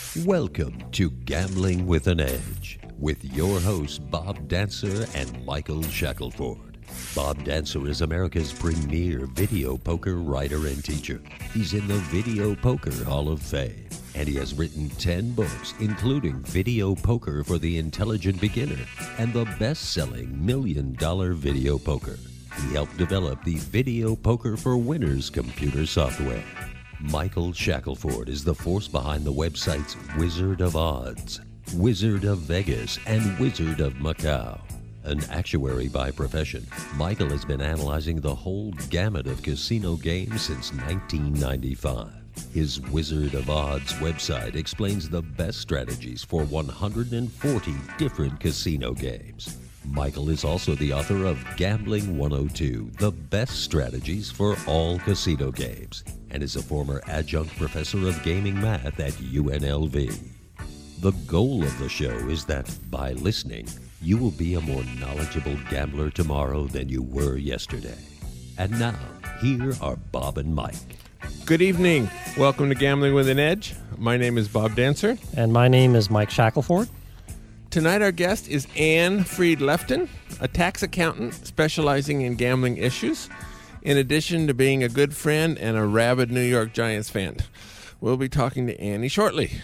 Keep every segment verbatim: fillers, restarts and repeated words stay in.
Welcome to Gambling with an Edge with your hosts Bob Dancer and Michael Shackelford. Bob Dancer is America's premier video poker writer and teacher. He's in the Video Poker Hall of Fame, and he has written ten books, including Video Poker for the Intelligent Beginner and the best-selling Million Dollar Video Poker. He helped develop the Video Poker for Winners computer software. Michael Shackelford is the force behind the websites Wizard of Odds, Wizard of Vegas, and Wizard of Macau. An actuary by profession, Michael has been analyzing the whole gamut of casino games since nineteen ninety-five. His Wizard of Odds website explains the best strategies for one hundred forty different casino games. Michael is also the author of Gambling one oh two, The Best Strategies for All Casino Games, and is a former adjunct professor of gaming math at U N L V. The goal of the show is that, by listening, you will be a more knowledgeable gambler tomorrow than you were yesterday. And now, here are Bob and Mike. Good evening. Welcome to Gambling with an Edge. My name is Bob Dancer. And my name is Mike Shackelford. Tonight our guest is Anne Freed-Lefton, a tax accountant specializing in gambling issues, in addition to being a good friend and a rabid New York Giants fan. We'll be talking to Annie shortly.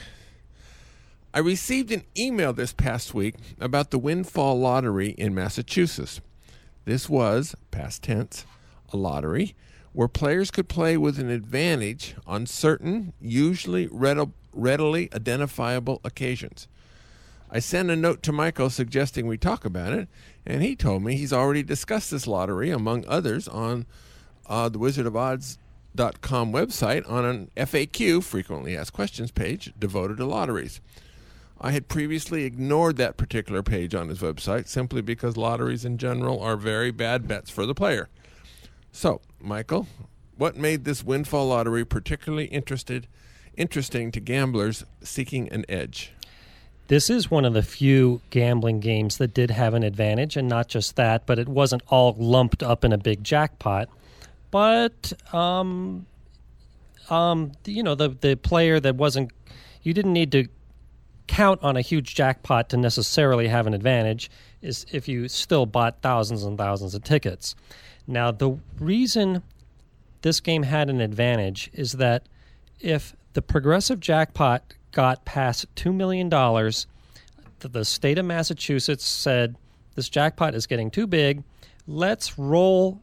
I received an email this past week about the windfall lottery in Massachusetts. This was, past tense, a lottery where players could play with an advantage on certain, usually readily identifiable occasions. I sent a note to Michael suggesting we talk about it, and he told me he's already discussed this lottery, among others, on uh, the wizard of odds dot com website on an F A Q, frequently asked questions page, devoted to lotteries. I had previously ignored that particular page on his website simply because lotteries in general are very bad bets for the player. So, Michael, what made this windfall lottery particularly interested, interesting to gamblers seeking an edge? This is one of the few gambling games that did have an advantage, and not just that, but it wasn't all lumped up in a big jackpot. But, um, um, you know, the, the player that wasn't, you didn't need to count on a huge jackpot to necessarily have an advantage, is if you still bought thousands and thousands of tickets. Now, the reason this game had an advantage is that if the progressive jackpot got past two million dollars, the state of Massachusetts said, this jackpot is getting too big, let's roll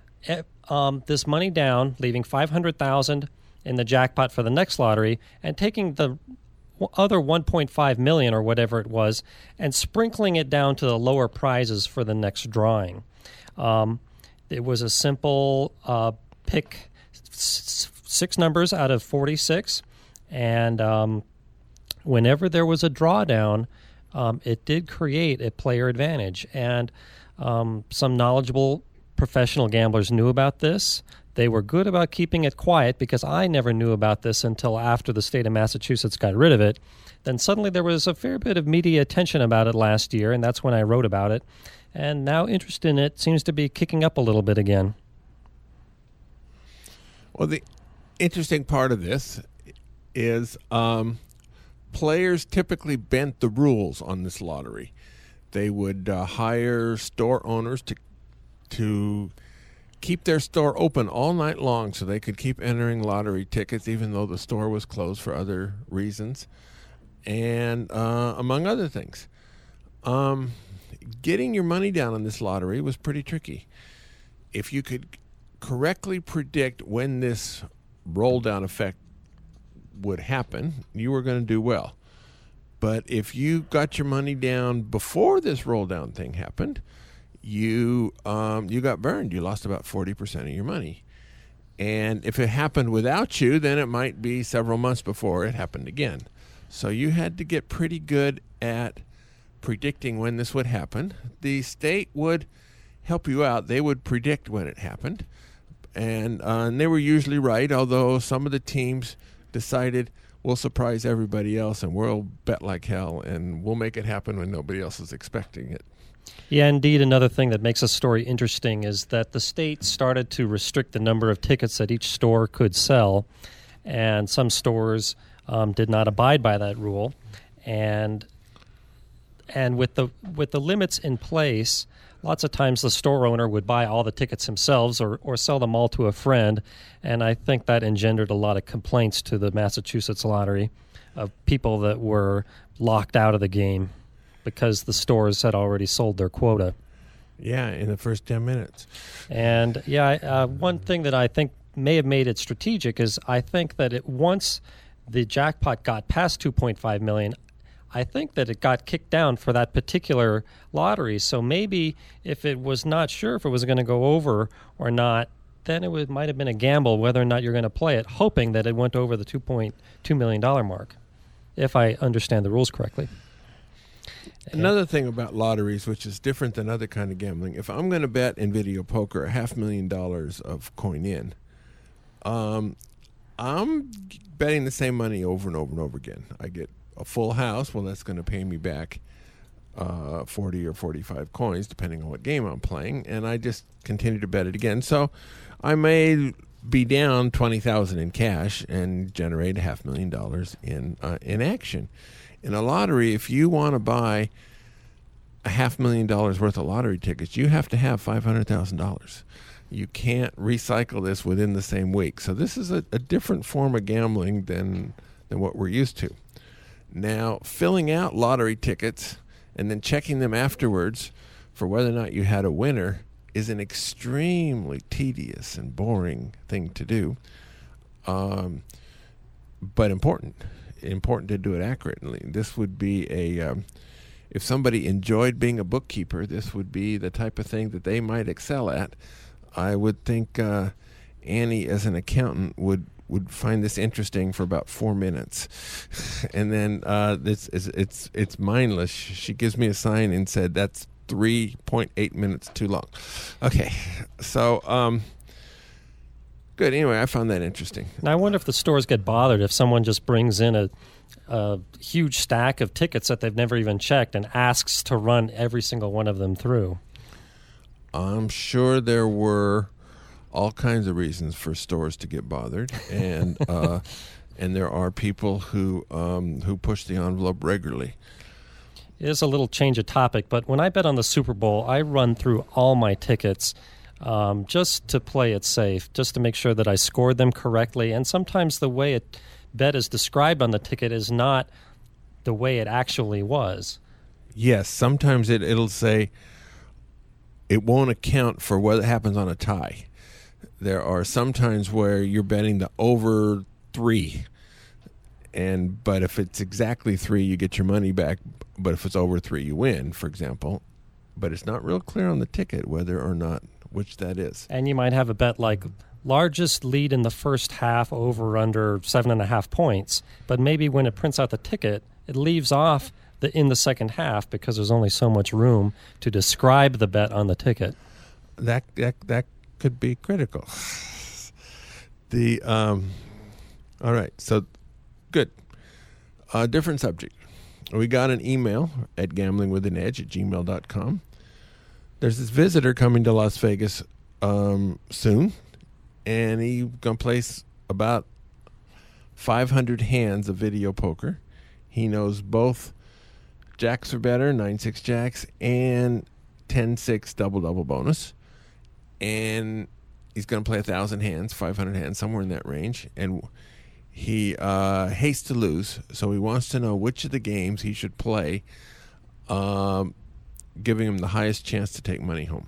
um, this money down, leaving five hundred thousand dollars in the jackpot for the next lottery, and taking the other one point five million dollars or whatever it was, and sprinkling it down to the lower prizes for the next drawing. Um, it was a simple uh, pick s- six numbers out of forty-six, and um, whenever there was a drawdown, um, it did create a player advantage. And um, some knowledgeable professional gamblers knew about this. They were good about keeping it quiet because I never knew about this until after the state of Massachusetts got rid of it. Then suddenly there was a fair bit of media attention about it last year, and that's when I wrote about it. And now interest in it seems to be kicking up a little bit again. Well, the interesting part of this is um, players typically bent the rules on this lottery. They would uh, hire store owners to to keep their store open all night long so they could keep entering lottery tickets even though the store was closed for other reasons, and uh, among other things. Um, getting your money down on this lottery was pretty tricky. If you could correctly predict when this roll-down effect would happen, you were going to do well. But if you got your money down before this roll-down thing happened, you um, you got burned. You lost about forty percent of your money. And if it happened without you, then it might be several months before it happened again. So you had to get pretty good at predicting when this would happen. The state would help you out. They would predict when it happened. And, uh, and they were usually right, although some of the teams decided, we'll surprise everybody else and we'll bet like hell and we'll make it happen when nobody else is expecting it. Yeah, indeed. Another thing that makes a story interesting is that the state started to restrict the number of tickets that each store could sell, and some stores um, did not abide by that rule, and and with the with the limits in place, lots of times the store owner would buy all the tickets themselves or, or sell them all to a friend, and I think that engendered a lot of complaints to the Massachusetts Lottery of people that were locked out of the game because the stores had already sold their quota. Yeah, in the first ten minutes. And, yeah, uh, one thing that I think may have made it strategic is I think that it once the jackpot got past two point five million dollars, I think that it got kicked down for that particular lottery. So maybe if it was not sure if it was going to go over or not, then it would, might have been a gamble whether or not you're going to play it, hoping that it went over the two point two million dollars mark, if I understand the rules correctly. Another thing about lotteries, which is different than other kind of gambling, if I'm going to bet in video poker a half million dollars of coin in, um, I'm betting the same money over and over and over again. I get a full house. Well, that's going to pay me back uh, forty or forty-five coins, depending on what game I'm playing, and I just continue to bet it again. So I may be down twenty thousand dollars in cash and generate a half million dollars in uh, in action. In a lottery, if you want to buy a half million dollars worth of lottery tickets, you have to have five hundred thousand dollars. You can't recycle this within the same week. So this is a, a different form of gambling than than what we're used to. Now, filling out lottery tickets and then checking them afterwards for whether or not you had a winner is an extremely tedious and boring thing to do, um, but important. Important to do it accurately. This would be a, um, if somebody enjoyed being a bookkeeper, this would be the type of thing that they might excel at. I would think uh, Annie, as an accountant, would would find this interesting for about four minutes, and then uh, it's, it's it's it's mindless. She gives me a sign and said that's three point eight minutes too long. Okay, so um, good. Anyway, I found that interesting. Now I wonder if the stores get bothered if someone just brings in a, a huge stack of tickets that they've never even checked and asks to run every single one of them through. I'm sure there were all kinds of reasons for stores to get bothered, and uh, and there are people who um, who push the envelope regularly. It is a little change of topic, but when I bet on the Super Bowl, I run through all my tickets um, just to play it safe, just to make sure that I scored them correctly. And sometimes the way a bet is described on the ticket is not the way it actually was. Yes, sometimes it, it'll say it won't account for what happens on a tie. There are some times where you're betting the over three, and but if it's exactly three, you get your money back. But if it's over three, you win, for example. But it's not real clear on the ticket whether or not which that is. And you might have a bet like largest lead in the first half over under seven and a half points. But maybe when it prints out the ticket, it leaves off the in the second half because there's only so much room to describe the bet on the ticket. That that that could be critical. The um, all right, so good. Uh, different subject. We got an email at gamblingwithanedge at gmail dot com. There's this visitor coming to Las Vegas um, soon, and he's going to place about five hundred hands of video poker. He knows both jacks are better, nine six jacks, and ten six double-double bonus. And he's going to play one thousand hands, five hundred hands, somewhere in that range. And he uh, hates to lose, so he wants to know which of the games he should play, um, giving him the highest chance to take money home.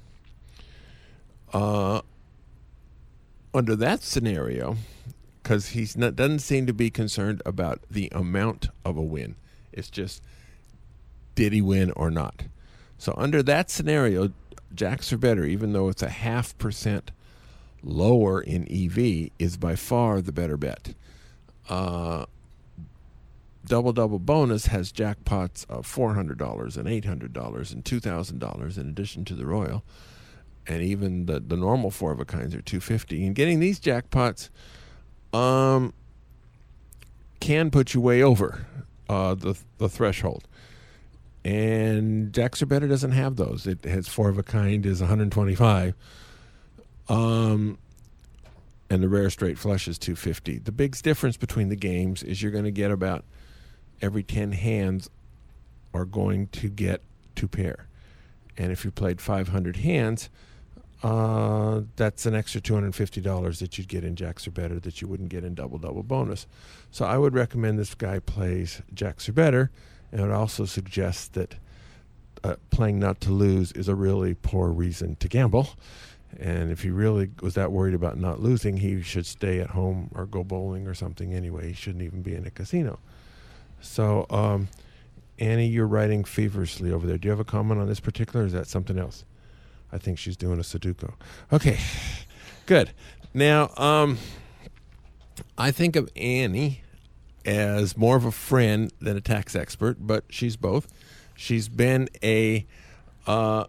Uh, under that scenario, because he doesn't seem to be concerned about the amount of a win. It's just, did he win or not? So under that scenario, jacks are better, even though it's a half percent lower in E V, is by far the better bet. Uh, double-double bonus has jackpots of four hundred dollars and eight hundred dollars and two thousand dollars in addition to the Royal. And even the, the normal four of a kinds are two hundred fifty dollars. And getting these jackpots um, can put you way over uh, the the threshold. And Jacks Are Better doesn't have those. It has four of a kind is one hundred twenty-five. Um, and the rare straight flush is two hundred fifty dollars. The big difference between the games is you're going to get about every ten hands are going to get two pair. And if you played five hundred hands, uh, that's an extra two hundred fifty dollars that you'd get in jacks or better that you wouldn't get in double-double bonus. So I would recommend this guy plays jacks or better, and I would also suggest that uh, playing not to lose is a really poor reason to gamble. And if he really was that worried about not losing, he should stay at home or go bowling or something anyway. He shouldn't even be in a casino. So, um, Annie, you're writing feverishly over there. Do you have a comment on this particular, or is that something else? I think she's doing a Sudoku. Okay, good. Now, um, I think of Annie as more of a friend than a tax expert, but she's both. She's been a... Uh,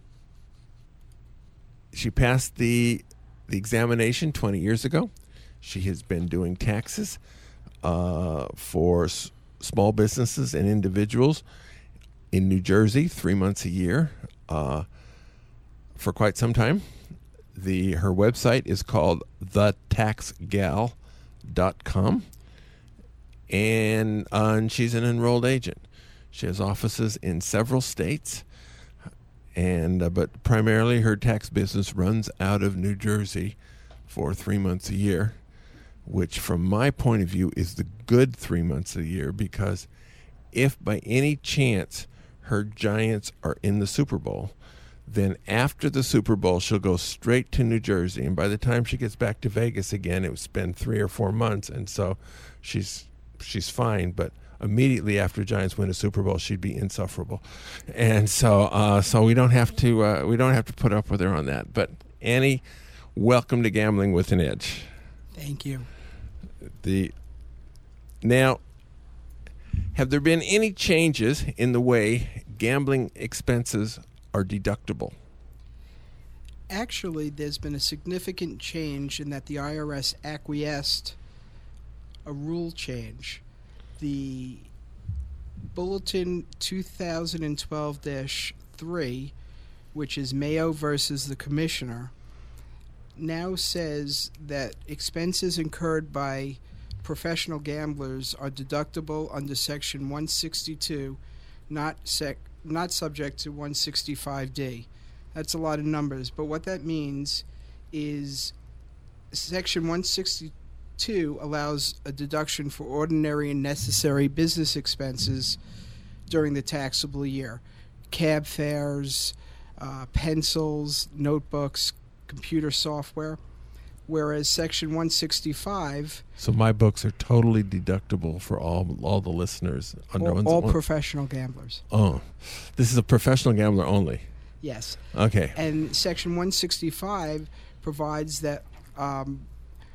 She passed the the examination twenty years ago. She has been doing taxes uh, for s- small businesses and individuals in New Jersey three months a year uh, for quite some time. The her website is called the tax gal dot com, and, uh, and she's an enrolled agent. She has offices in several states. And uh, but primarily her tax business runs out of New Jersey for three months a year, which from my point of view is the good three months a year, because if by any chance her Giants are in the Super Bowl, then after the Super Bowl she'll go straight to New Jersey, and by the time she gets back to Vegas again, it would spend three or four months, and so she's she's fine. But immediately after Giants win a Super Bowl, she'd be insufferable, and so uh, so we don't have to uh, we don't have to put up with her on that. But Annie, welcome to Gambling with an Edge. Thank you. The now, have there been any changes in the way gambling expenses are deductible? Actually, there's been a significant change in that the I R S acquiesced a rule change. The Bulletin two thousand twelve dash three, which is Mayo versus the Commissioner, now says that expenses incurred by professional gamblers are deductible under Section one sixty-two, not sec, not subject to one sixty-five D. That's a lot of numbers, but what that means is Section one sixty-two allows a deduction for ordinary and necessary business expenses during the taxable year. Cab fares, uh, pencils, notebooks, computer software. Whereas Section one sixty-five... So my books are totally deductible for all all the listeners. Under all one, all one, professional gamblers. Oh, this is a professional gambler only. Yes. Okay. And Section one sixty-five provides that um,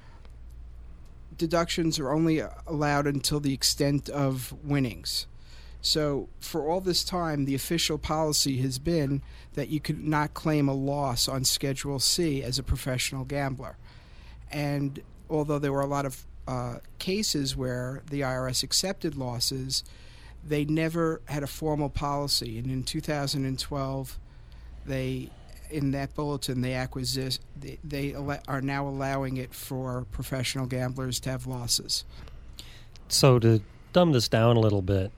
deductions are only allowed until the extent of winnings. So for all this time, the official policy has been that you could not claim a loss on Schedule C as a professional gambler. And although there were a lot of uh, cases where the I R S accepted losses, they never had a formal policy. And in two thousand twelve, they, in that bulletin, they acquisition they, they al- are now allowing it for professional gamblers to have losses. So to dumb this down a little bit,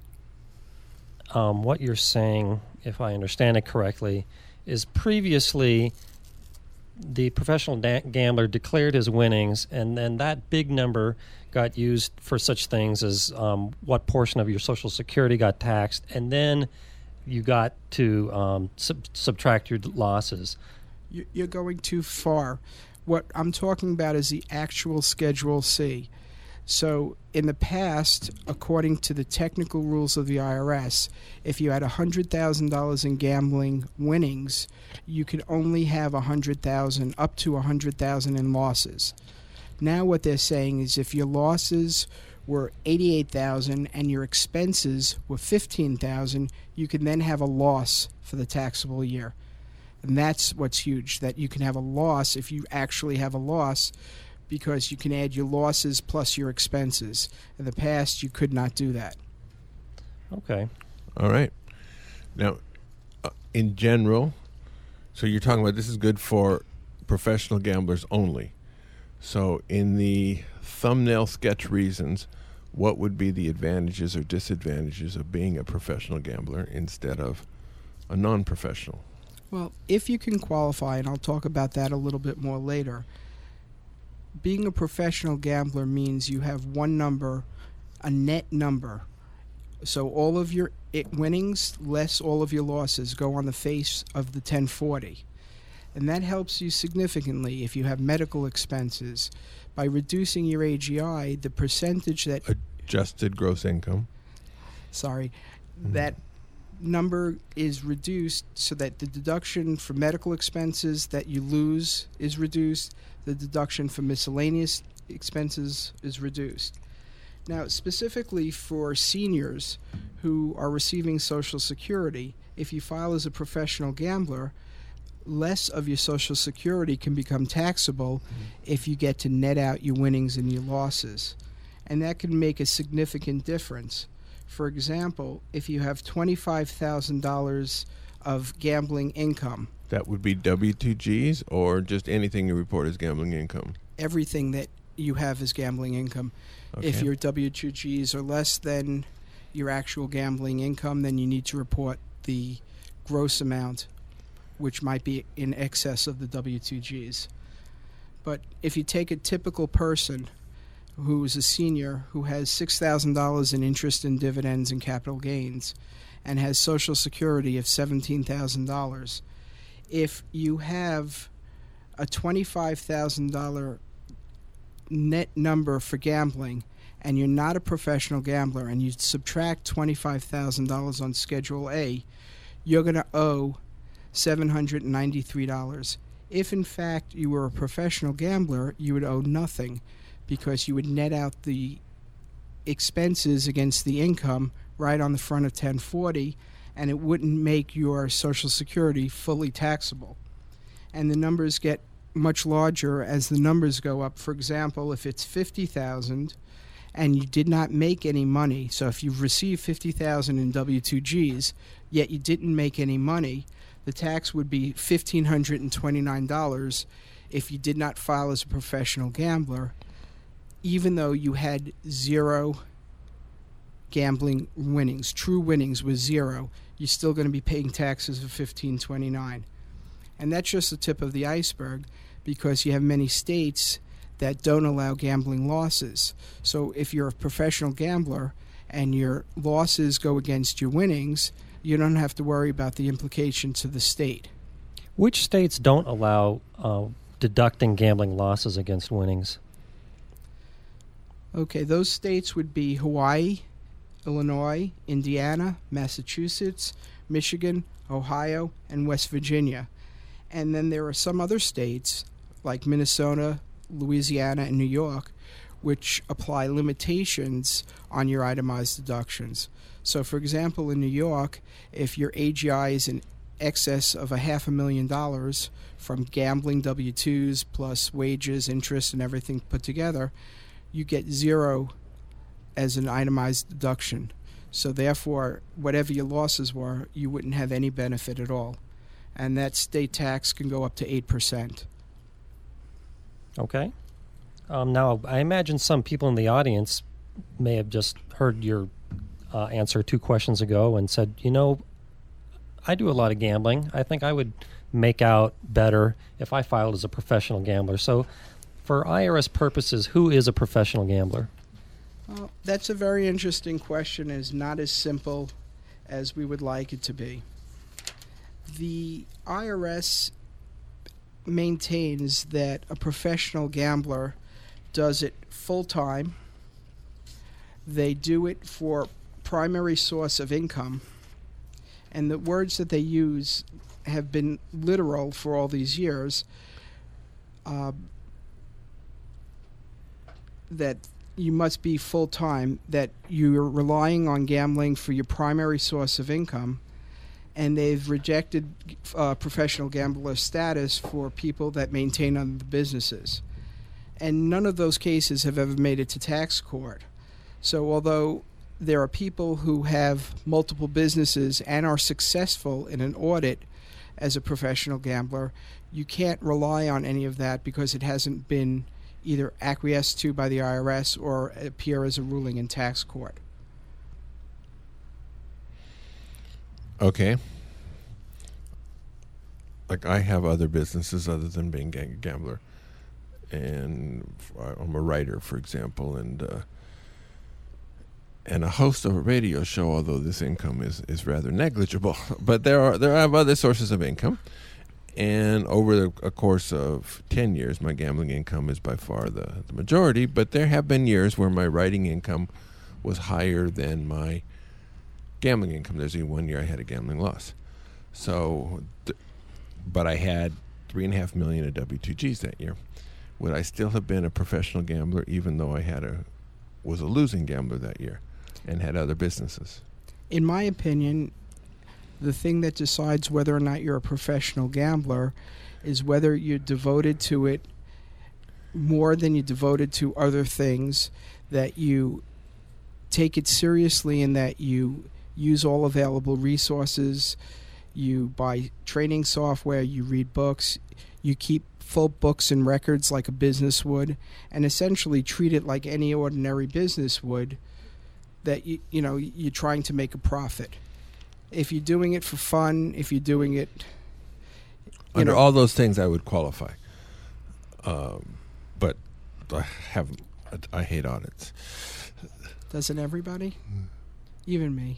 um, what you're saying, if I understand it correctly, is previously the professional da- gambler declared his winnings, and then that big number got used for such things as um, what portion of your Social Security got taxed, and then you got to um, sub- subtract your losses. You're going too far. What I'm talking about is the actual Schedule C. So in the past, according to the technical rules of the I R S, if you had one hundred thousand dollars in gambling winnings, you could only have one hundred thousand dollars, up to one hundred thousand dollars in losses. Now what they're saying is if your losses were eighty-eight thousand dollars and your expenses were fifteen thousand dollars, you can then have a loss for the taxable year. And that's what's huge, that you can have a loss if you actually have a loss, because you can add your losses plus your expenses. In the past, you could not do that. Okay. All right. Now, uh, in general, so you're talking about this is good for professional gamblers only. So in the thumbnail sketch reasons, what would be the advantages or disadvantages of being a professional gambler instead of a non-professional? Well, if you can qualify, and I'll talk about that a little bit more later, being a professional gambler means you have one number, a net number. So all of your it winnings less all of your losses go on the face of the ten forty. And that helps you significantly if you have medical expenses. By reducing your A G I, the percentage that... Adjusted gross income. Sorry. Mm-hmm. That number is reduced so that the deduction for medical expenses that you lose is reduced. The deduction for miscellaneous expenses is reduced. Now, specifically for seniors who are receiving Social Security, if you file as a professional gambler, less of your Social Security can become taxable if you get to net out your winnings and your losses. And that can make a significant difference. For example, if you have twenty-five thousand dollars of gambling income, that would be W two Gs or just anything you report as gambling income? Everything that you have is gambling income. Okay. If your W two Gs are less than your actual gambling income, then you need to report the gross amount, which might be in excess of the W two Gs. But if you take a typical person who is a senior who has six thousand dollars in interest and dividends and capital gains and has Social Security of seventeen thousand dollars, if you have a twenty-five thousand dollars net number for gambling and you're not a professional gambler and you subtract twenty-five thousand dollars on Schedule A, you're going to owe seven hundred ninety-three dollars. If, in fact, you were a professional gambler, you would owe nothing because you would net out the expenses against the income right on the front of ten forty, and it wouldn't make your Social Security fully taxable. And the numbers get much larger as the numbers go up. For example, if it's fifty thousand dollars and you did not make any money, so if you've received fifty thousand dollars in W two Gs, yet you didn't make any money, the tax would be one thousand five hundred twenty-nine dollars if you did not file as a professional gambler, even though you had zero gambling winnings. True winnings was zero. You're still going to be paying taxes of one thousand five hundred twenty-nine dollars. And that's just the tip of the iceberg because you have many states that don't allow gambling losses. So if you're a professional gambler and your losses go against your winnings, you don't have to worry about the implication to the state. Which states don't allow uh, deducting gambling losses against winnings? Okay, those states would be Hawaii, Illinois, Indiana, Massachusetts, Michigan, Ohio, and West Virginia. And then there are some other states like Minnesota, Louisiana, and New York which apply limitations on your itemized deductions. So, for example, in New York, if your A G I is in excess of a half a million dollars from gambling W twos plus wages, interest, and everything put together, you get zero as an itemized deduction. So therefore, whatever your losses were, you wouldn't have any benefit at all. And that state tax can go up to eight percent. Okay. Um, now, I imagine some people in the audience may have just heard your uh, answer two questions ago and said, you know, I do a lot of gambling. I think I would make out better if I filed as a professional gambler. So for I R S purposes, who is a professional gambler? Well, that's a very interesting question. It's not as simple as we would like it to be. The I R S maintains that a professional gambler does it full-time. They do it for primary source of income. And the words that they use have been literal for all these years. Uh, that you must be full-time, that you're relying on gambling for your primary source of income, and they've rejected uh, professional gambler status for people that maintain other businesses. And none of those cases have ever made it to tax court. So although there are people who have multiple businesses and are successful in an audit as a professional gambler, you can't rely on any of that because it hasn't been either acquiesced to by the I R S or appear as a ruling in tax court. Okay. Like, I have other businesses other than being a gambler. And I'm a writer, for example, and uh, and a host of a radio show, although this income is, is rather negligible. But there are there are other sources of income. And over the a course of ten years, my gambling income is by far the, the majority. But there have been years where my writing income was higher than my gambling income. There's even one year I had a gambling loss. So, th- but I had three and a half million of W two Gs that year. Would I still have been a professional gambler even though I had a was a losing gambler that year and had other businesses? In my opinion, the thing that decides whether or not you're a professional gambler is whether you're devoted to it more than you're devoted to other things, that you take it seriously and that you use all available resources, you buy training software, you read books, you keep full books and records like a business would, and essentially treat it like any ordinary business would, that you, you know, you're trying to make a profit. If you're doing it for fun, if you're doing it... You Under know, all those things, I would qualify. Um, but I have, I hate audits. doesn't everybody? Even me.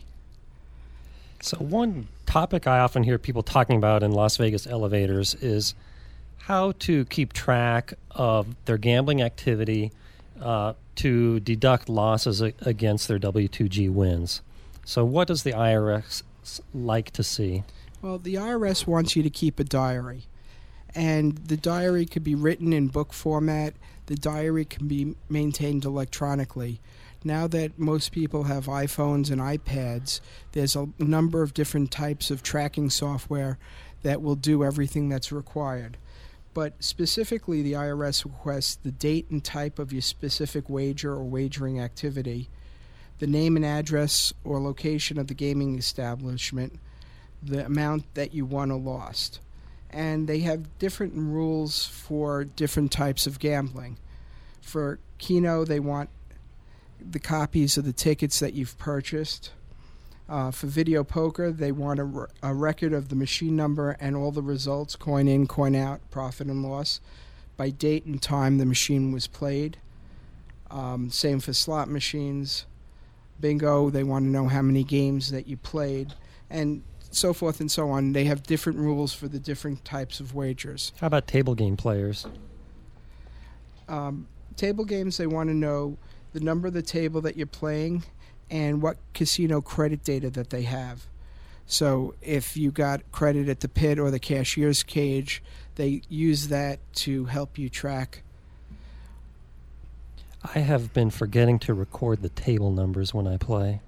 So one topic I often hear people talking about in Las Vegas elevators is how to keep track of their gambling activity uh, to deduct losses a- against their W two G wins. So what does the I R S like to see? Well, the I R S wants you to keep a diary. And the diary could be written in book format. The diary can be maintained electronically. Now that most people have iPhones and iPads, there's a number of different types of tracking software that will do everything that's required. But specifically, the I R S requests the date and type of your specific wager or wagering activity, the name and address or location of the gaming establishment, the amount that you won or lost. And they have different rules for different types of gambling. For Keno, they want the copies of the tickets that you've purchased. Uh, for video poker, they want a, r- a record of the machine number and all the results, coin in, coin out, profit and loss, by date and time the machine was played. Um, same for slot machines. Bingo, they want to know how many games that you played, and so forth and so on. They have different rules for the different types of wagers. How about table game players? Um, table games, they want to know the number of the table that you're playing and what casino credit data that they have. So if you got credit at the pit or the cashier's cage, they use that to help you track. I have been forgetting to record the table numbers when I play.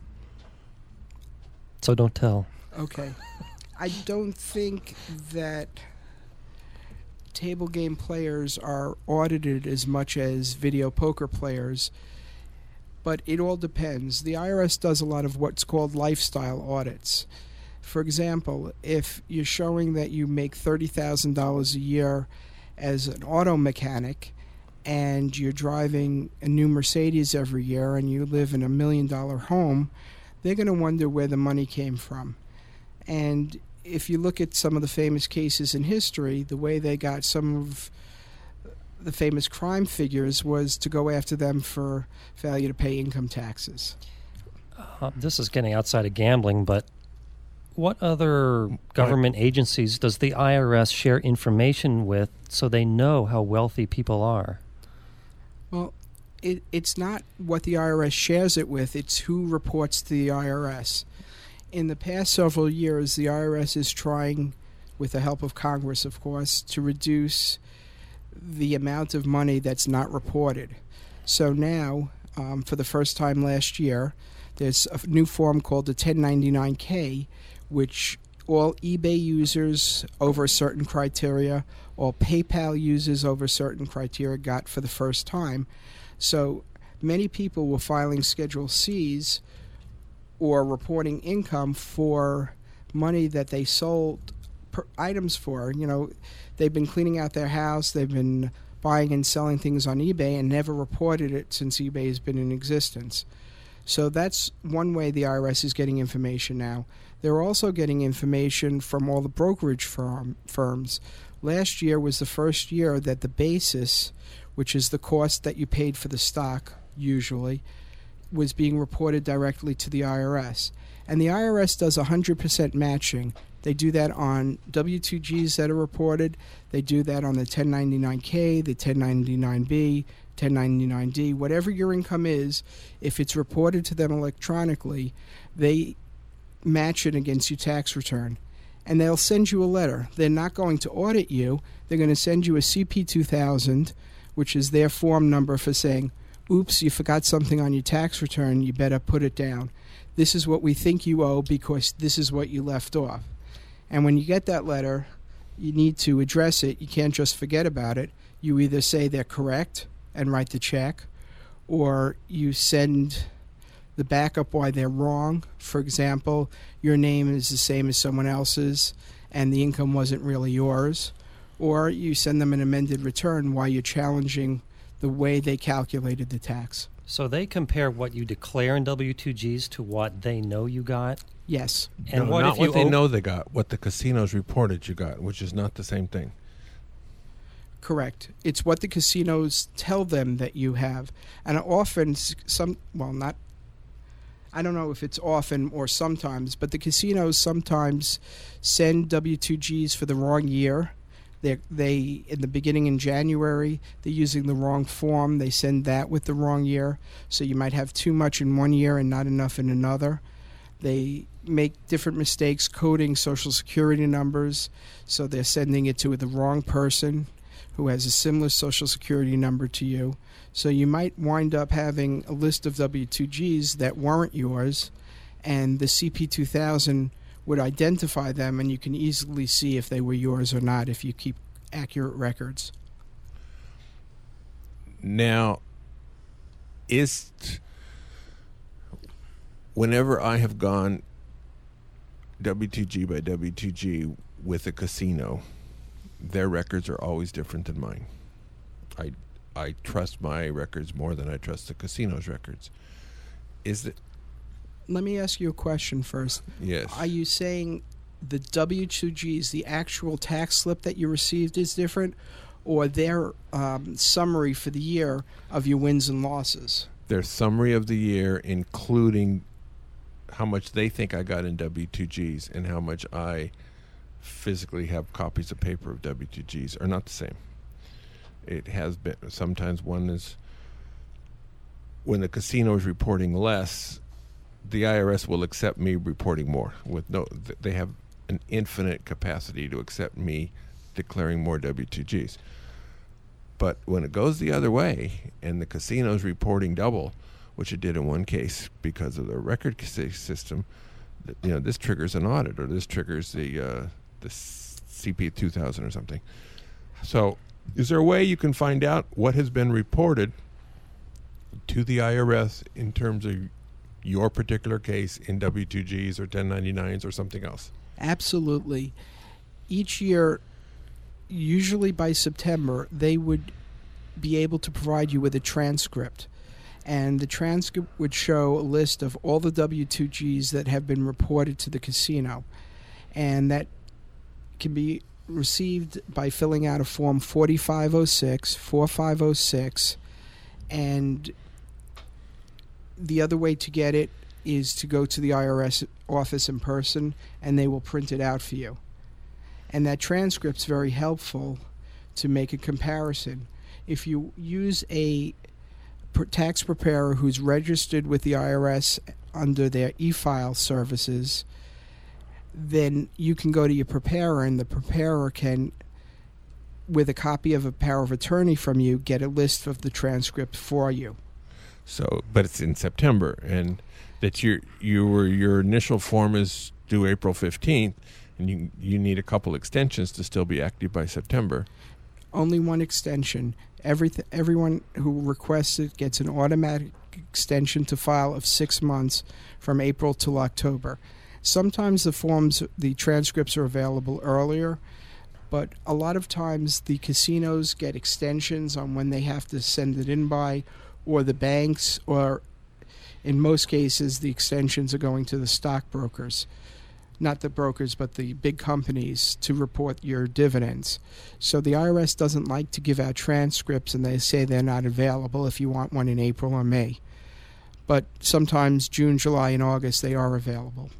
So don't tell. Okay. I don't think that table game players are audited as much as video poker players, but it all depends. The I R S does a lot of what's called lifestyle audits. For example, if you're showing that you make thirty thousand dollars a year as an auto mechanic and you're driving a new Mercedes every year and you live in a million dollar home, they're going to wonder where the money came from. And if you look at some of the famous cases in history, the way they got some of the famous crime figures was to go after them for failure to pay income taxes. Uh, this is getting outside of gambling, but what other government agencies does the I R S share information with so they know how wealthy people are? Well, it, it's not what the I R S shares it with, it's who reports to the I R S. In the past several years, the I R S is trying, with the help of Congress, of course, to reduce the amount of money that's not reported. So now, um, for the first time last year, there's a new form called the ten ninety-nine K, which all eBay users over certain criteria, all PayPal users over certain criteria got for the first time. So many people were filing Schedule C's or reporting income for money that they sold per items for. You know, they've been cleaning out their house, they've been buying and selling things on eBay and never reported it since eBay has been in existence. So that's one way the I R S is getting information now. They're also getting information from all the brokerage firm, firms. Last year was the first year that the basis, which is the cost that you paid for the stock usually, was being reported directly to the I R S. And the I R S does one hundred percent matching. They do that on W two Gs that are reported. They do that on the ten ninety-nine K, the ten ninety-nine B, ten ninety-nine D. Whatever your income is, if it's reported to them electronically, they match it against your tax return. And they'll send you a letter. They're not going to audit you. They're going to send you a C P two thousand, which is their form number for saying, oops, you forgot something on your tax return, you better put it down. This is what we think you owe because this is what you left off. And when you get that letter, you need to address it. You can't just forget about it. You either say they're correct and write the check, or you send the backup why they're wrong. For example, your name is the same as someone else's and the income wasn't really yours. Or you send them an amended return why you're challenging the way they calculated the tax. So they compare what you declare in W two Gs to what they know you got? Yes. And no, what not if you what they owe- know they got, what the casinos reported you got, which is not the same thing. Correct. It's what the casinos tell them that you have. And often, some, well, not, I don't know if it's often or sometimes, but the casinos sometimes send W two Gs for the wrong year. They, they in the beginning in January, they're using the wrong form. They send that with the wrong year. So you might have too much in one year and not enough in another. They make different mistakes coding Social Security numbers. So they're sending it to the wrong person who has a similar Social Security number to you. So you might wind up having a list of W two Gs that weren't yours, and the C P two thousand would identify them, and you can easily see if they were yours or not if you keep accurate records. Now, is whenever I have gone W two G by W two G with a casino, their records are always different than mine. I I trust my records more than I trust the casino's records. Is it? Let me ask you a question first. Yes. Are you saying the W two Gs, the actual tax slip that you received, is different, or their um, summary for the year of your wins and losses? Their summary of the year, including how much they think I got in W two Gs and how much I physically have copies of paper of W two Gs, are not the same. It has been, sometimes one is, when the casino is reporting less, the I R S will accept me reporting more. With no, they have an infinite capacity to accept me declaring more W two Gs. But when it goes the other way and the casino's reporting double, which it did in one case because of the record system, you know, this triggers an audit, or this triggers the uh, the C P two thousand or something. So, is there a way you can find out what has been reported to the I R S in terms of your particular case in W two Gs or ten ninety-nines or something else? Absolutely. Each year, usually by September, they would be able to provide you with a transcript. And the transcript would show a list of all the W two Gs that have been reported to the casino. And that can be received by filling out a form forty-five oh six, forty-five oh six, and the other way to get it is to go to the I R S office in person, and they will print it out for you. And that transcript's very helpful to make a comparison. If you use a tax preparer who's registered with the I R S under their e-file services, then you can go to your preparer, and the preparer can, with a copy of a power of attorney from you, get a list of the transcript for you. So, but it's in September, and that your you were your initial form is due April fifteenth, and you you need a couple extensions to still be active by September. Only one extension. Every everyone who requests it gets an automatic extension to file of six months from April till October. Sometimes the forms, the transcripts are available earlier. But a lot of times the casinos get extensions on when they have to send it in by, or the banks, or in most cases the extensions are going to the stockbrokers. Not the brokers, but the big companies to report your dividends. So the I R S doesn't like to give out transcripts, and they say they're not available if you want one in April or May. But sometimes June, July, and August they are available.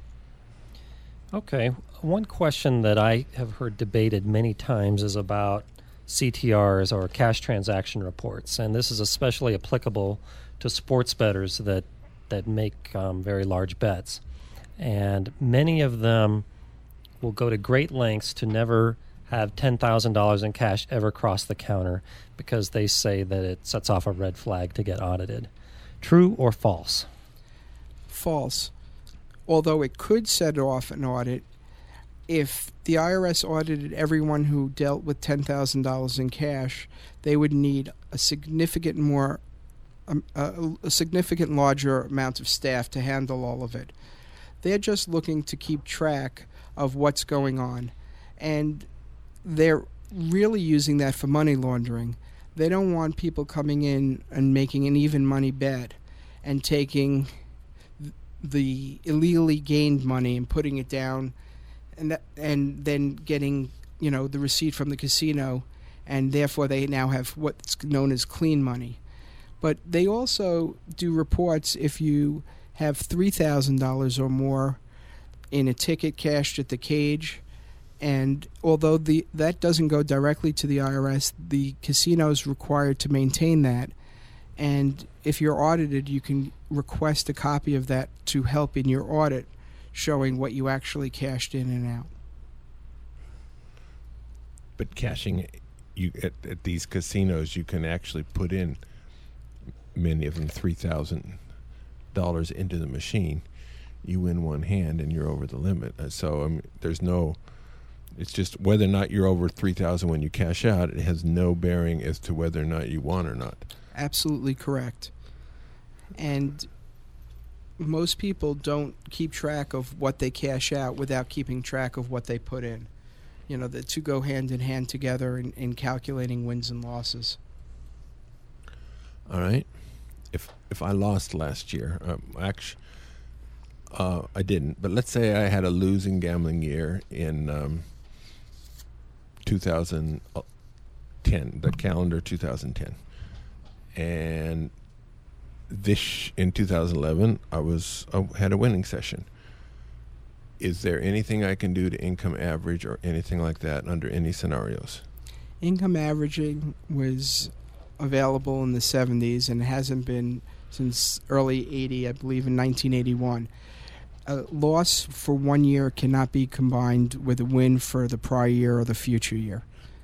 Okay. One question that I have heard debated many times is about C T Rs, or cash transaction reports, and this is especially applicable to sports bettors that, that make um, very large bets. And many of them will go to great lengths to never have ten thousand dollars in cash ever cross the counter because they say that it sets off a red flag to get audited. True or false? False. Although it could set off an audit, if the I R S audited everyone who dealt with ten thousand dollars in cash, they would need a significant more, um, a, a significant larger amount of staff to handle all of it. They're just looking to keep track of what's going on, and they're really using that for money laundering. They don't want people coming in and making an even money bet and taking the illegally gained money and putting it down, and that, and then getting, you know, the receipt from the casino, and therefore they now have what's known as clean money. But they also do reports if you have three thousand dollars or more in a ticket cashed at the cage, and although the that doesn't go directly to the I R S, the casino is required to maintain that, and if you're audited, you can request a copy of that to help in your audit, showing what you actually cashed in and out. But cashing, you at, at these casinos, you can actually put in, many of them, three thousand dollars into the machine. You win one hand and you're over the limit. Uh, So I mean, there's no. It's just whether or not you're over three thousand when you cash out. It has no bearing as to whether or not you won or not. Absolutely correct. And most people don't keep track of what they cash out without keeping track of what they put in. You know, the two go hand in hand together in, in calculating wins and losses. All right. If if I lost last year, um, actually, uh, I didn't. But let's say I had a losing gambling year in um, two thousand ten, the calendar two thousand ten, and this in two thousand eleven, I was I had a winning session. Is there anything I can do to income average or anything like that under any scenarios? Income averaging was available in the seventies and hasn't been since early eighty, I believe in nineteen eighty-one. A loss for one year cannot be combined with a win for the prior year or the future year.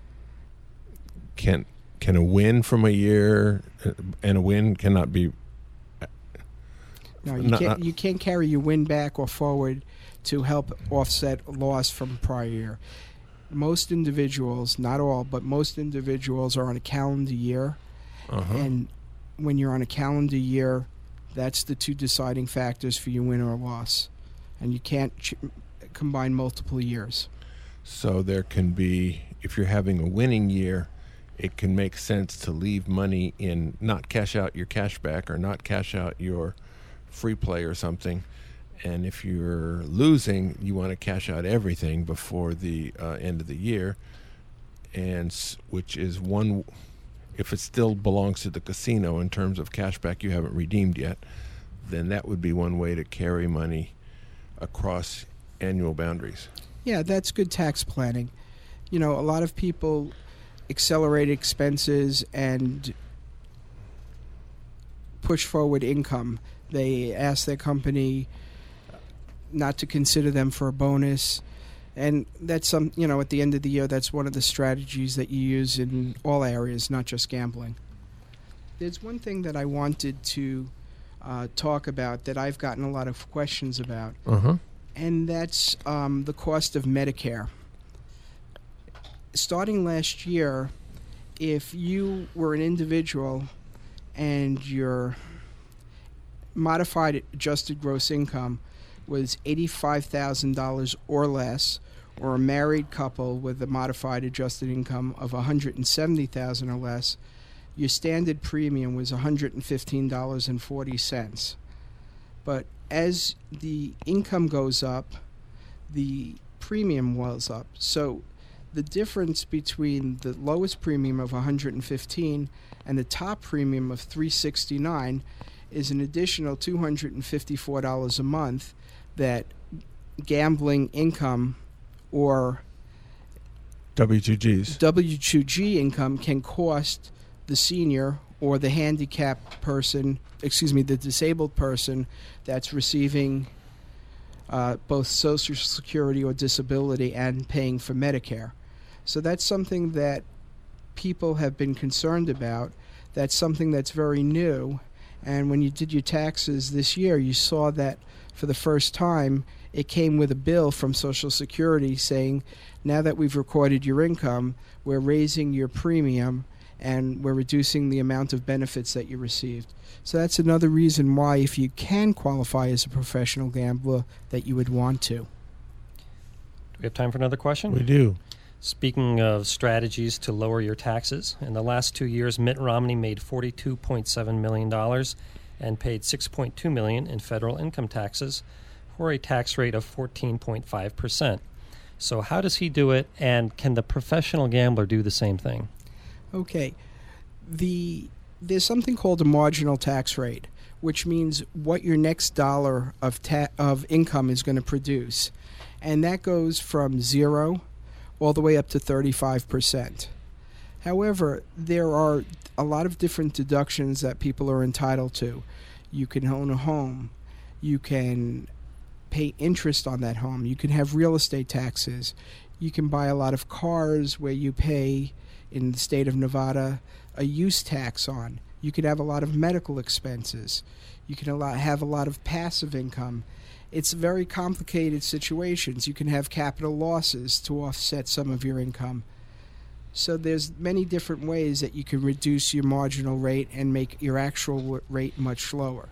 Can can a win from a year uh, and a win cannot be? No, you Not- can't. not- You can't carry your win back or forward to help offset a loss from prior year. Most individuals, not all, but most individuals are on a calendar year, Uh-huh. and when you're on a calendar year, that's the two deciding factors for your win or loss, and you can't ch- combine multiple years. So there can be, if you're having a winning year, it can make sense to leave money in, not cash out your cash back or not cash out your free play or something. And if you're losing, you want to cash out everything before the uh, end of the year, and s- which is one. If it still belongs to the casino in terms of cash back you haven't redeemed yet, then that would be one way to carry money across annual boundaries. Yeah, that's good tax planning. You know, a lot of people accelerate expenses and push forward income. They ask their company not to consider them for a bonus, and that's some, you know, at the end of the year, that's one of the strategies that you use in all areas, not just gambling. There's one thing that I wanted to uh, talk about that I've gotten a lot of questions about, Uh-huh. and that's um, the cost of Medicare. Starting last year, if you were an individual and your modified adjusted gross income was eighty-five thousand dollars or less, or a married couple with a modified adjusted income of one hundred seventy thousand dollars or less, your standard premium was one hundred fifteen dollars and forty cents. But as the income goes up, the premium was up. So the difference between the lowest premium of one hundred fifteen dollars and the top premium of three hundred sixty-nine dollars is an additional two hundred fifty-four dollars a month that gambling income or W two Gs. W two G income can cost the senior or the handicapped person, excuse me, the disabled person that's receiving uh, both Social Security or disability and paying for Medicare. So that's something that people have been concerned about. That's something that's very new. And when you did your taxes this year, you saw that for the first time, it came with a bill from Social Security saying, now that we've recorded your income, we're raising your premium and we're reducing the amount of benefits that you received. So that's another reason why, if you can qualify as a professional gambler, that you would want to. Do we have time for another question? We do. Speaking of strategies to lower your taxes, in the last two years, Mitt Romney made forty-two point seven million dollars and paid six point two million dollars in federal income taxes for a tax rate of fourteen point five percent. So how does he do it, and can the professional gambler do the same thing? Okay. The there's something called a marginal tax rate, which means what your next dollar of ta- of income is going to produce. And that goes from zero all the way up to thirty-five percent. However, there are a lot of different deductions that people are entitled to. You can own a home. You can pay interest on that home. You can have real estate taxes. You can buy a lot of cars where you pay, in the state of Nevada, a use tax on. You could have a lot of medical expenses. You can have a lot of passive income. It's very complicated situations. You can have capital losses to offset some of your income. So there's many different ways that you can reduce your marginal rate and make your actual rate much lower.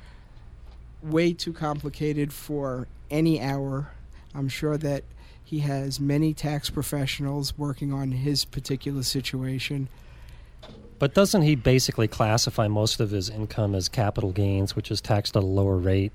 Way too complicated for any hour. I'm sure that he has many tax professionals working on his particular situation. But doesn't he basically classify most of his income as capital gains, which is taxed at a lower rate?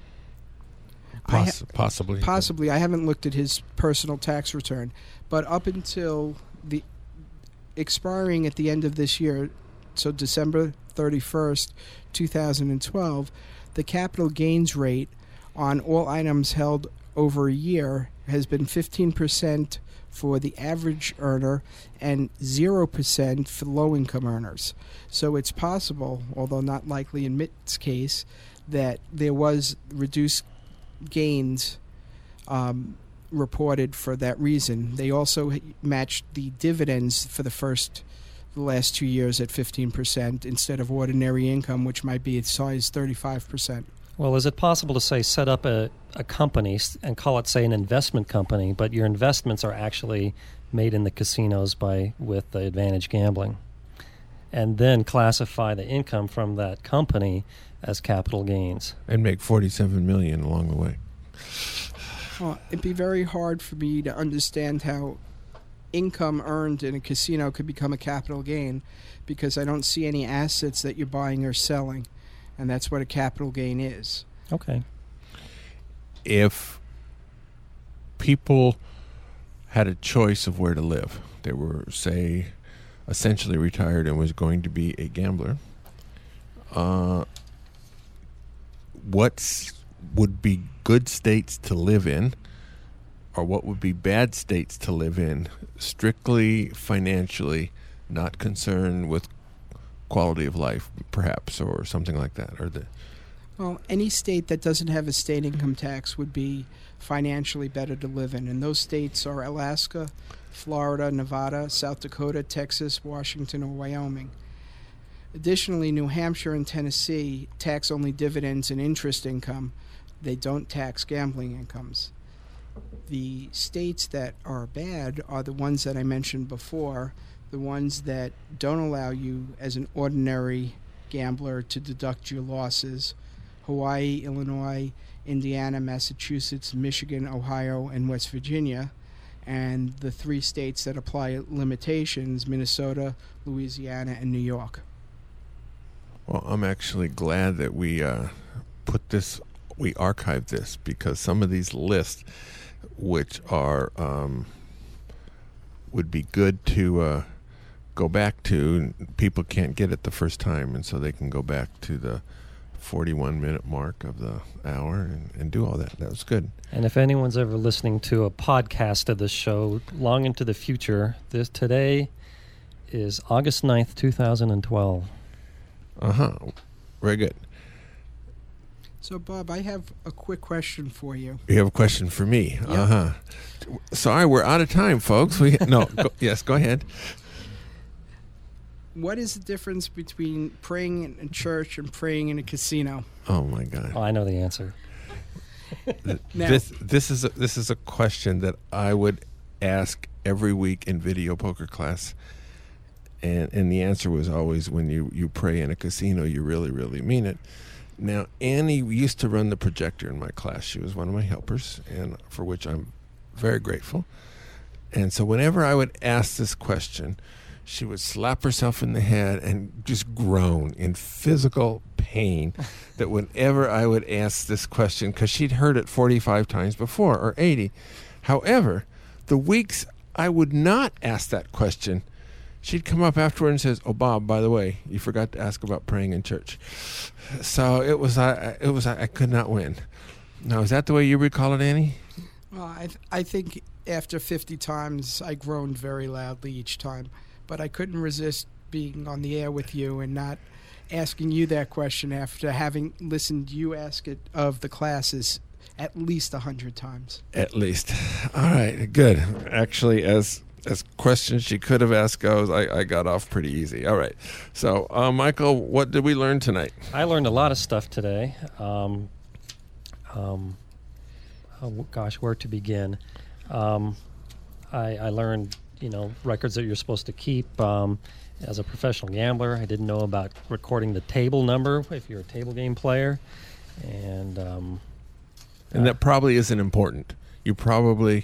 Poss- ha- possibly. Possibly. I haven't looked at his personal tax return. But up until the expiring at the end of this year, so December thirty-first, two thousand twelve, the capital gains rate on all items held over a year has been fifteen percent for the average earner and zero percent for low-income earners. So it's possible, although not likely in Mitt's case, that there was reduced gains um, reported for that reason. They also matched the dividends for the first, the last two years at fifteen percent instead of ordinary income, which might be as high as thirty-five percent. Well, is it possible to, say, set up a, a company and call it, say, an investment company, but your investments are actually made in the casinos by with the Advantage Gambling, and then classify the income from that company as capital gains? And make forty-seven million dollars along the way. Well, it'd be very hard for me to understand how income earned in a casino could become a capital gain, because I don't see any assets that you're buying or selling. And that's what a capital gain is. Okay. If people had a choice of where to live, they were, say, essentially retired and was going to be a gambler, uh, what would be good states to live in, or what would be bad states to live in, strictly financially, not concerned with quality of life, perhaps, or something like that? Or the Well, any state that doesn't have a state income tax would be financially better to live in. And those states are Alaska, Florida, Nevada, South Dakota, Texas, Washington, or Wyoming. Additionally, New Hampshire and Tennessee tax only dividends and interest income. They don't tax gambling incomes. The states that are bad are the ones that I mentioned before, the ones that don't allow you as an ordinary gambler to deduct your losses: Hawaii, Illinois, Indiana, Massachusetts, Michigan, Ohio, and West Virginia. and the three states that apply limitations, Minnesota, Louisiana, and New York. Well, I'm actually glad that we uh, put this, we archived this, because some of these lists, which are, um, would be good to uh, go back to, people can't get it the first time, and so they can go back to the forty-one minute mark of the hour and, and do all that. That was good. And if anyone's ever listening to a podcast of this show long into the future, this today is August ninth, two thousand twelve. Uh-huh. Very good. So, Bob, I have a quick question for you. You have a question for me? Yep. Uh-huh. Sorry, we're out of time, folks. We No, go, yes, go ahead. What is the difference between praying in a church and praying in a casino? Oh, my God. Oh, I know the answer. Now- This this is a, this is a question that I would ask every week in video poker class, and and the answer was always, when you, you pray in a casino, you really, really mean it. Now, Annie used to run the projector in my class. She was one of my helpers, and for which I'm very grateful. And so whenever I would ask this question, she would slap herself in the head and just groan in physical pain that whenever I would ask this question, because she'd heard it forty-five times before, or eighty. However, the weeks I would not ask that question, she'd come up afterward and says, "Oh, Bob, by the way, you forgot to ask about praying in church." So it was, I, it was, I could not win. Now, is that the way you recall it, Annie? Well, I, th- I think after fifty times, I groaned very loudly each time. But I couldn't resist being on the air with you and not asking you that question after having listened you ask it of the classes at least a hundred times. At least. All right, good. Actually, as as questions she could have asked goes, I, I got off pretty easy. All right. So, uh, Michael, what did we learn tonight? I learned a lot of stuff today. Um, um, oh, gosh, where to begin? Um, I, I learned, you know, records that you're supposed to keep. Um, as a professional gambler, I didn't know about recording the table number if you're a table game player. And um, And that probably isn't important. You probably,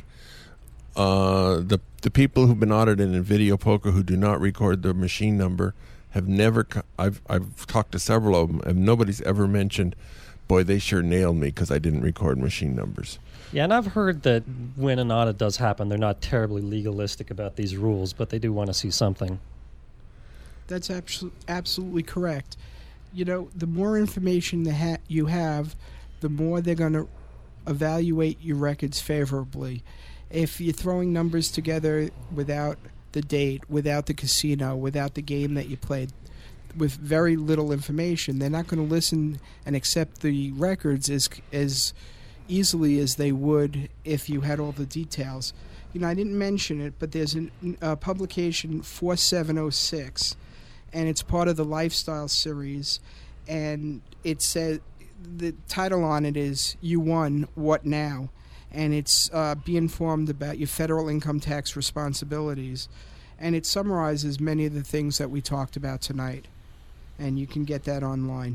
uh, the the people who've been audited in video poker who do not record their machine number have never, co- I've, I've talked to several of them, and nobody's ever mentioned, boy, they sure nailed me because I didn't record machine numbers. Yeah, and I've heard that when an audit does happen, they're not terribly legalistic about these rules, but they do want to see something. That's abso- absolutely correct. You know, the more information that ha- you have, the more they're going to evaluate your records favorably. If you're throwing numbers together without the date, without the casino, without the game that you played, with very little information, they're not going to listen and accept the records as as easily as they would if you had all the details. You know, I didn't mention it, but there's a uh, publication four seven oh six, and it's part of the Lifestyle series, and it says the title on it is "You Won, What Now?" and it's uh, be informed about your federal income tax responsibilities, and it summarizes many of the things that we talked about tonight, and you can get that online.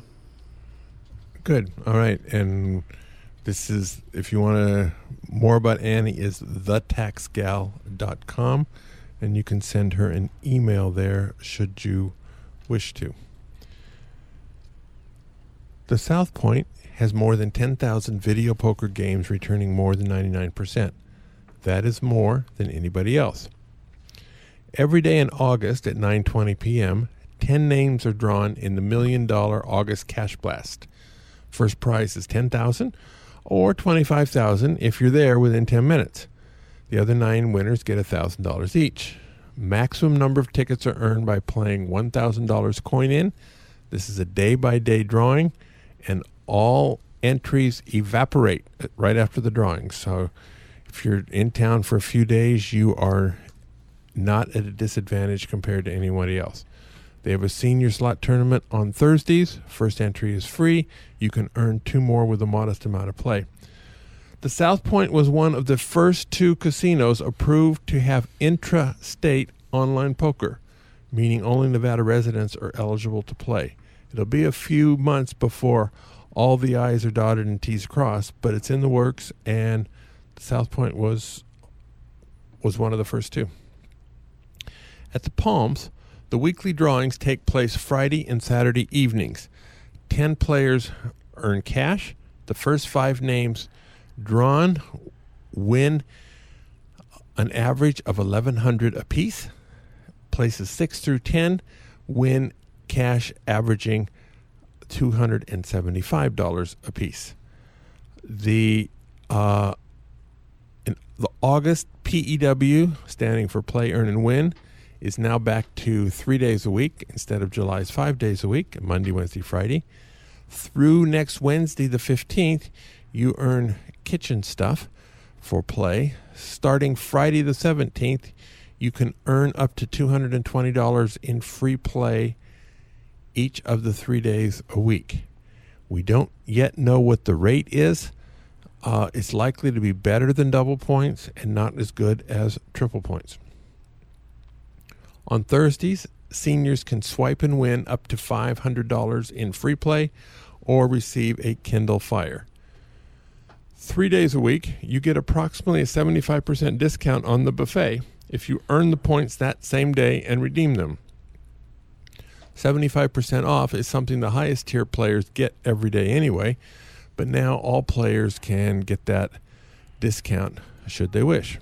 Good. All right. And this is, if you want to more about Annie, is the tax gal dot com, and you can send her an email there should you wish to. The South Point has more than ten thousand video poker games returning more than ninety-nine percent. That is more than anybody else. Every day in August at nine twenty p.m., ten names are drawn in the million dollar August Cash Blast. First prize is ten thousand dollars or twenty-five thousand dollars if you're there within ten minutes. The other nine winners get one thousand dollars each. Maximum number of tickets are earned by playing one thousand dollars coin in. This is a day-by-day drawing, and all entries evaporate right after the drawing. So if you're in town for a few days, you are not at a disadvantage compared to anybody else. They have a senior slot tournament on Thursdays. First entry is free. You can earn two more with a modest amount of play. The South Point was one of the first two casinos approved to have intra-state online poker, meaning only Nevada residents are eligible to play. It'll be a few months before all the I's are dotted and T's crossed, but it's in the works, and the South Point was was one of the first two. At the Palms, the weekly drawings take place Friday and Saturday evenings. Ten players earn cash. The first five names drawn win an average of eleven hundred dollars apiece. Places six through ten win cash averaging two hundred seventy-five dollars apiece. The uh, in the August P E W, standing for Play, Earn, and Win, is now back to three days a week instead of July's five days a week, Monday, Wednesday, Friday. Through next Wednesday, the fifteenth, you earn kitchen stuff for Play. Starting Friday the seventeenth, you can earn up to two hundred twenty dollars in free play each of the three days a week. We don't yet know what the rate is. Uh, it's likely to be better than double points and not as good as triple points. On Thursdays, seniors can swipe and win up to five hundred dollars in free play or receive a Kindle Fire. Three days a week, you get approximately a seventy-five percent discount on the buffet if you earn the points that same day and redeem them. seventy-five percent off is something the highest tier players get every day anyway, but now all players can get that discount should they wish.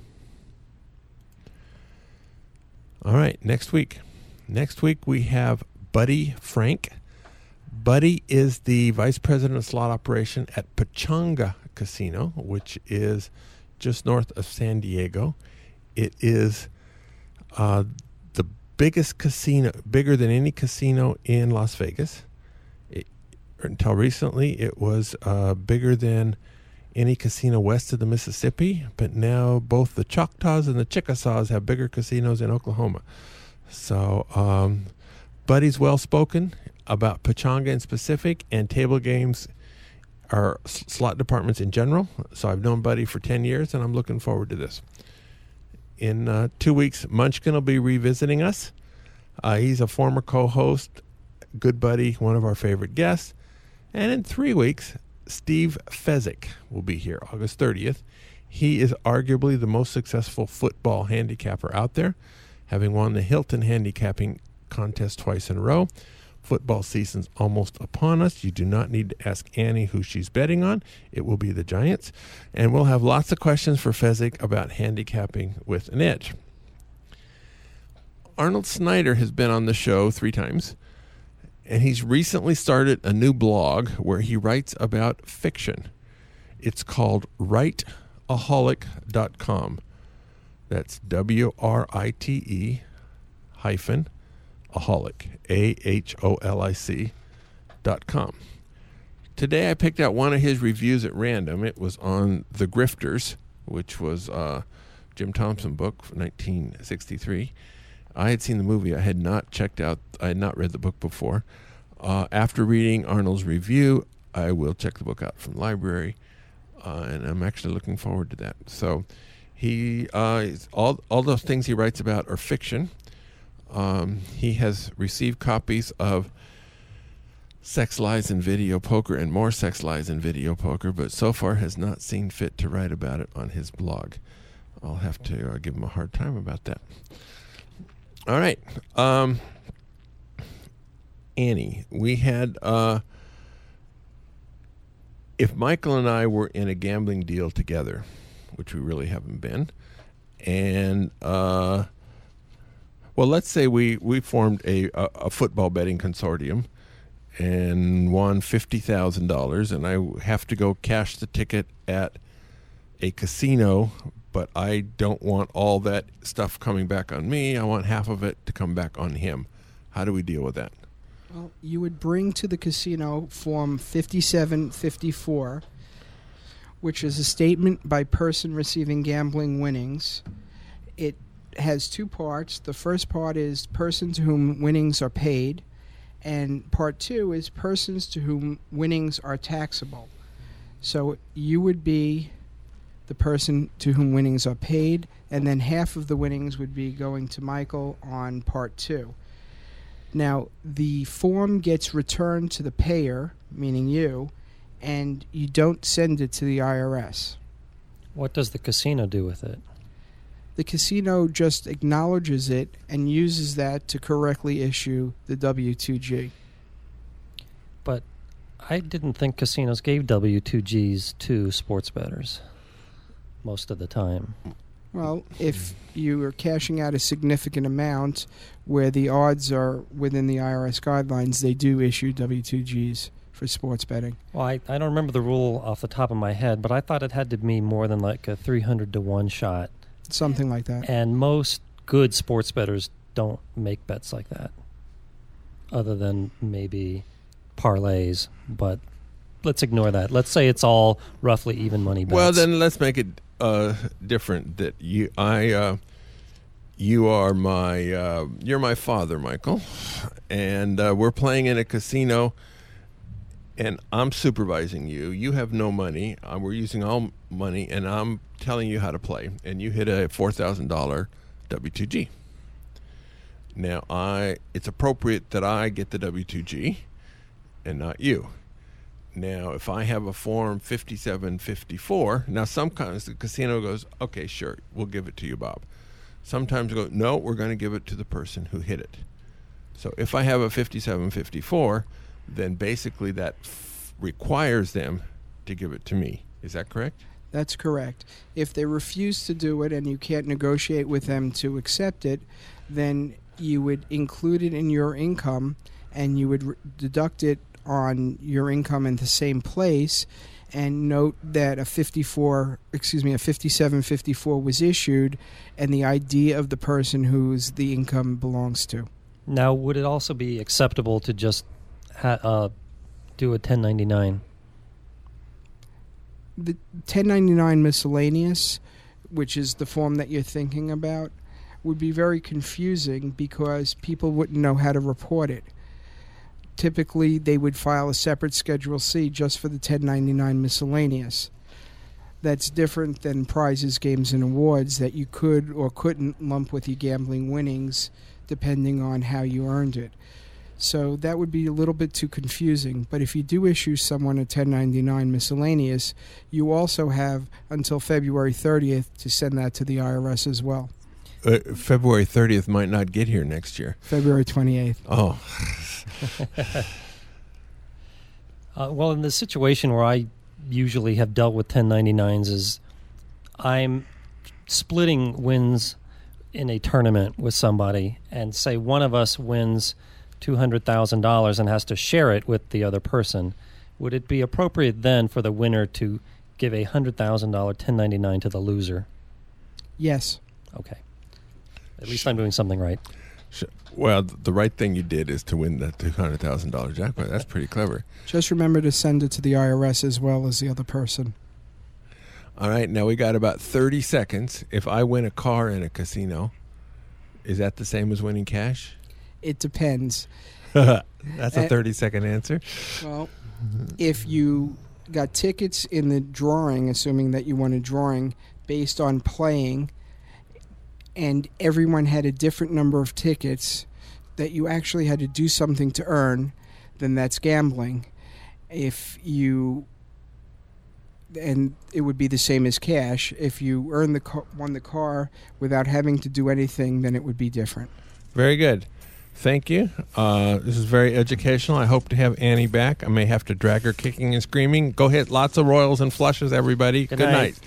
All right, next week. Next week we have Buddy Frank. Buddy is the vice president of slot operation at Pechanga Casino, which is just north of San Diego. It is uh, the biggest casino, bigger than any casino in Las Vegas. It, until recently, it was uh, bigger than any casino west of the Mississippi, but now both the Choctaws and the Chickasaws have bigger casinos in Oklahoma. So um, Buddy's well-spoken about Pechanga in specific and table games are slot departments in general. So I've known Buddy for ten years, and I'm looking forward to this. In uh, two weeks, Munchkin will be revisiting us. Uh, he's a former co-host, good buddy, one of our favorite guests. And in three weeks, Steve Fezzik will be here, August thirtieth. He is arguably the most successful football handicapper out there, having won the Hilton handicapping contest twice in a row. Football season's almost upon us. You do not need to ask Annie who she's betting on. It will be the Giants. And we'll have lots of questions for Fezzik about handicapping with an edge. Arnold Snyder has been on the show three times, and he's recently started a new blog where he writes about fiction. It's called write aholic dot com. That's W R I T E hyphen aholic, A H O L I C dot com. Today I picked out one of his reviews at random. It was on The Grifters, which was a Jim Thompson book from nineteen sixty-three. I had seen the movie. I had not checked out, I had not read the book before. Uh, after reading Arnold's review, I will check the book out from the library, uh, and I'm actually looking forward to that. So he, uh, all, all those things he writes about are fiction. Um, he has received copies of Sex, Lies, and Video Poker and more Sex, Lies, and Video Poker, but so far has not seen fit to write about it on his blog. I'll have to uh, give him a hard time about that. All right. Um, Annie, we had, uh, if Michael and I were in a gambling deal together, which we really haven't been, and, uh, well, let's say we, we formed a, a, a football betting consortium and won fifty thousand dollars, and I have to go cash the ticket at a casino, but I don't want all that stuff coming back on me. I want half of it to come back on him. How do we deal with that? Well, you would bring to the casino Form fifty-seven fifty-four, which is a statement by person receiving gambling winnings. It has two parts. The first part is persons to whom winnings are paid, and part two is persons to whom winnings are taxable. So you would be the person to whom winnings are paid, and then half of the winnings would be going to Michael on part two. Now, the form gets returned to the payer, meaning you, and you don't send it to the I R S. What does the casino do with it? The casino just acknowledges it and uses that to correctly issue the W two G. But I didn't think casinos gave W two Gs to sports bettors most of the time. Well, if you are cashing out a significant amount where the odds are within the I R S guidelines, they do issue W two Gs for sports betting. Well, I, I don't remember the rule off the top of my head, but I thought it had to be more than like a three hundred to one shot. Something like that. And most good sports bettors don't make bets like that, other than maybe parlays. But let's ignore that. Let's say it's all roughly even money bets. Well, then let's make it uh, different. That you, I, uh, you are my, uh, you're my father, Michael, and uh, we're playing in a casino. And I'm supervising you. You have no money. Uh, we're using all money, and I'm telling you how to play. And you hit a four thousand dollars W two G. Now, I it's appropriate that I get the W two G and not you. Now, if I have a form fifty-seven fifty-four, now sometimes the casino goes, okay, sure, we'll give it to you, Bob. Sometimes go, no, we're going to give it to the person who hit it. So if I have a fifty-seven fifty-four, then basically that f- requires them to give it to me. Is that correct? That's correct. If they refuse to do it and you can't negotiate with them to accept it, then you would include it in your income and you would re- deduct it on your income in the same place, and note that a fifty-four, excuse me, a fifty-seven fifty-four was issued and the I D of the person whose the income belongs to. Now, would it also be acceptable to just Ha, uh, do a ten ninety-nine? The ten ninety-nine miscellaneous, which is the form that you're thinking about, would be very confusing because people wouldn't know how to report it. Typically, they would file a separate Schedule C just for the ten ninety-nine miscellaneous. That's different than prizes, games, and awards that you could or couldn't lump with your gambling winnings depending on how you earned it. So that would be a little bit too confusing. But if you do issue someone a ten ninety-nine miscellaneous, you also have until February thirtieth to send that to the I R S as well. Uh, February thirtieth might not get here next year. February twenty-eighth. Oh. uh, well, in the situation where I usually have dealt with ten ninety-nines is I'm splitting wins in a tournament with somebody, and say one of us wins two hundred thousand dollars and has to share it with the other person. Would it be appropriate then for the winner to give a one hundred thousand dollars ten ninety-nine to the loser? Yes. Okay. At least I'm doing something right. Well, the right thing you did is to win that two hundred thousand dollars jackpot. That's pretty clever. Just remember to send it to the I R S as well as the other person. All right, now we got about thirty seconds. If I win a car in a casino, is that the same as winning cash? It depends. That's a thirty-second answer. Well, if you got tickets in the drawing, assuming that you won a drawing based on playing, and everyone had a different number of tickets that you actually had to do something to earn, then that's gambling. If you, and it would be the same as cash. If you earn the car, won the car without having to do anything, then it would be different. Very good. Thank you. Uh, this is very educational. I hope to have Annie back. I may have to drag her kicking and screaming. Go ahead. Lots of royals and flushes, everybody. Good, Good night.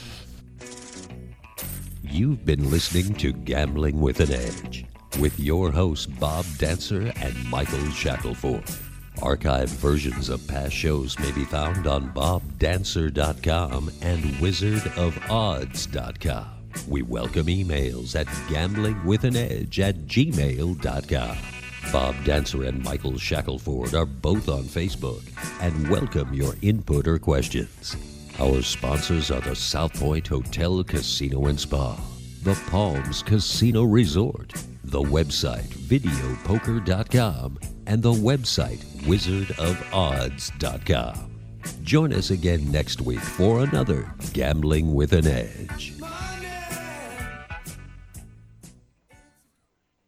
night. You've been listening to Gambling with an Edge with your hosts Bob Dancer and Michael Shackelford. Archived versions of past shows may be found on bob dancer dot com and wizard of odds dot com. We welcome emails at gamblingwithanedge at gmail dot com. Bob Dancer and Michael Shackelford are both on Facebook and welcome your input or questions. Our sponsors are the South Point Hotel, Casino and Spa, the Palms Casino Resort, the website video poker dot com, and the website wizard of odds dot com. Join us again next week for another Gambling with an Edge.